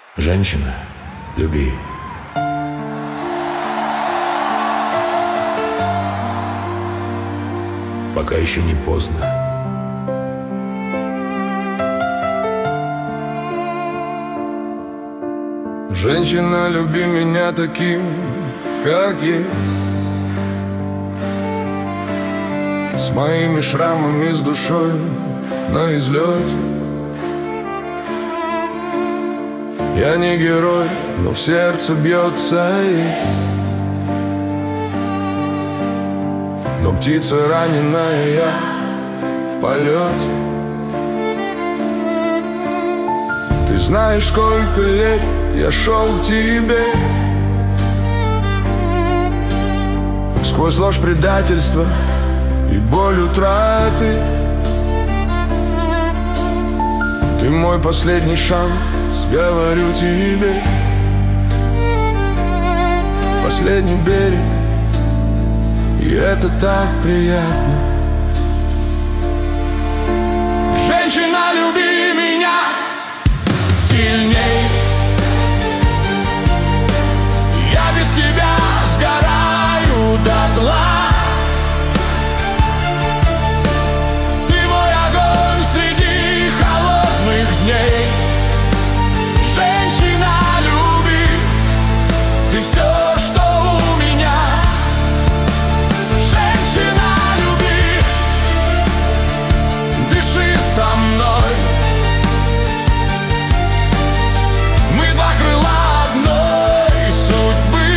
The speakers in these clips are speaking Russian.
Женщина, люби. Пока еще не поздно. Женщина, люби меня таким, как есть, с моими шрамами, с душой на излете. Я не герой, но в сердце бьется есть. Но птица раненая, я в полете. Ты знаешь, сколько лет я шел к тебе, сквозь ложь предательства и боль утраты. Ты мой последний шанс, говорю тебе. Последний берег, и это так приятно. Женщина, люби меня сильней. Я без тебя сгораю дотла. Ты мой огонь среди холодных дней. Женщина, люби, ты все, что у меня. Женщина, люби, дыши со мной. Мы два крыла одной судьбы.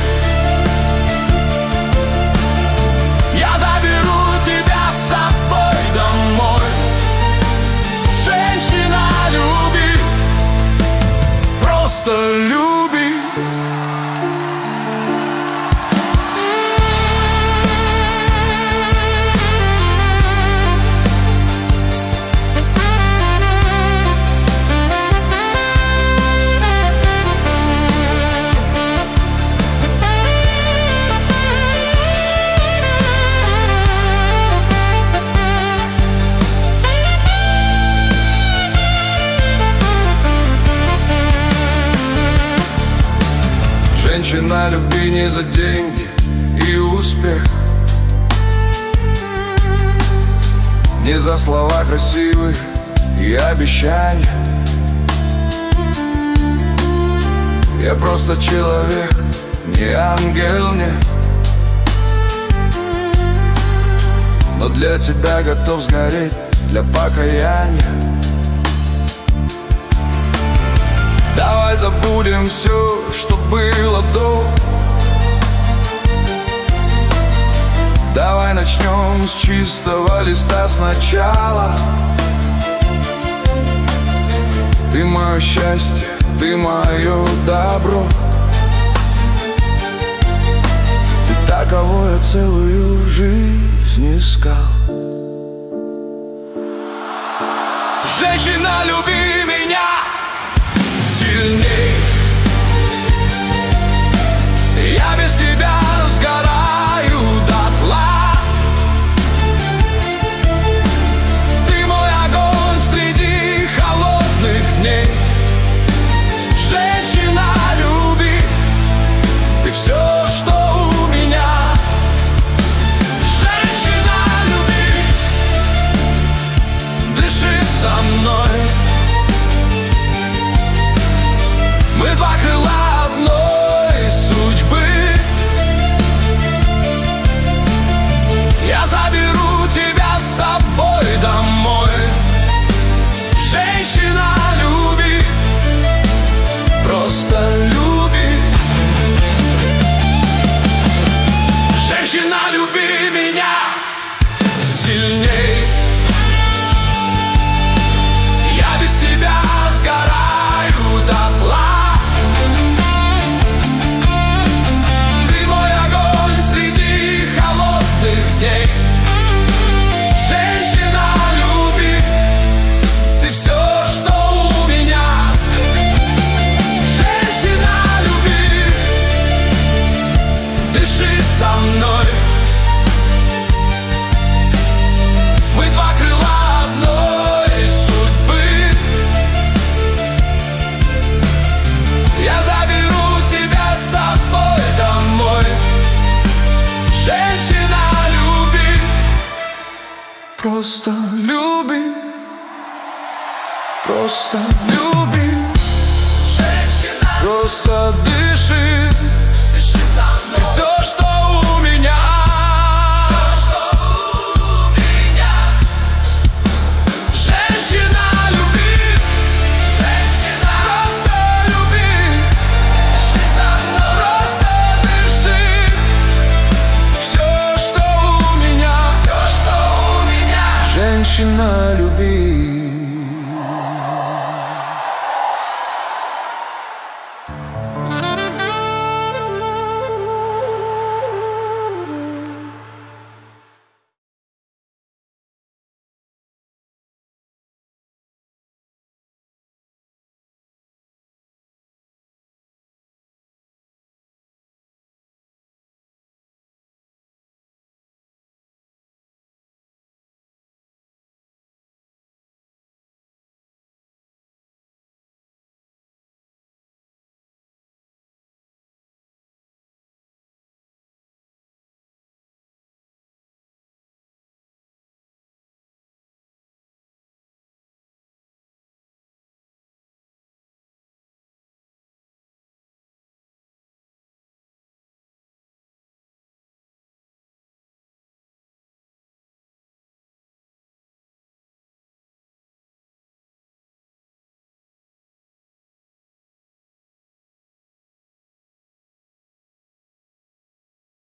Я заберу тебя с собой домой. Женщина, люби, просто люби. Женщина, люби не за деньги и успех, не за слова красивые и обещания. Я просто человек, не ангел, нет. Но для тебя готов сгореть, для покаяния. Давай забудем все, что было до. Давай начнем с чистого листа сначала. Ты мое счастье, ты мое добро. Ты та, кого я целую жизнь искал. Женщина, люби меня сильней. Я без тебя сгораю дотла. Ты мой огонь среди холодных дней. Женщина, люби, ты все, что у меня. Женщина, люби, дыши со мной. Просто люби, просто люби. Женщина, Просто дыши, дыши за мной. ты все, что у меня. Все, что у меня. Женщина, люби, Женщина, просто люби. дыши за мной. Просто дыши, все, что у меня. Все, что у меня. Женщина, люби.